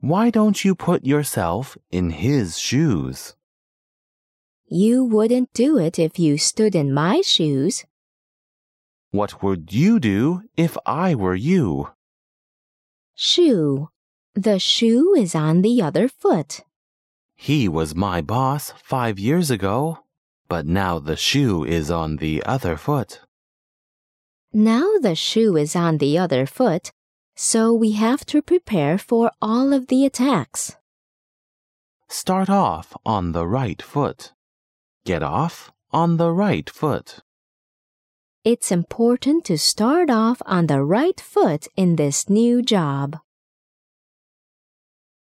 Why don't you put yourself in his shoes? You wouldn't do it if you stood in my shoes. What would you do if I were you? Shoe. The shoe is on the other foot. He was my boss 5 years ago, but now the shoe is on the other foot. Now the shoe is on the other foot, so we have to prepare for all of the attacks. Start off on the right foot. Get off on the right foot. It's important to start off on the right foot in this new job.